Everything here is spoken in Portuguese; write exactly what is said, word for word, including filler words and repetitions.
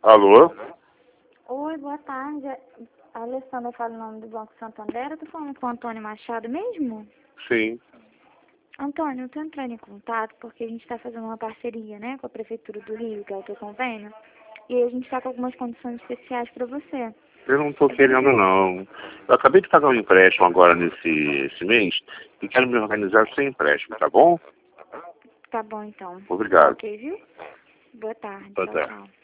Alô? Oi, boa tarde. A Alessandra fala o nome do Banco Santander. Eu tô falando com o Antônio Machado mesmo? Sim. Antônio, eu tô entrando em contato porque a gente está fazendo uma parceria, né, com a Prefeitura do Rio, que é o teu convênio, e a gente está com algumas condições especiais para você. Eu não estou querendo, não. Eu acabei de pagar um empréstimo agora nesse esse mês e quero me organizar sem empréstimo, tá bom? Tá bom, então. Obrigado. Ok, viu? Boa tarde. Boa Tchau, tarde. tchau.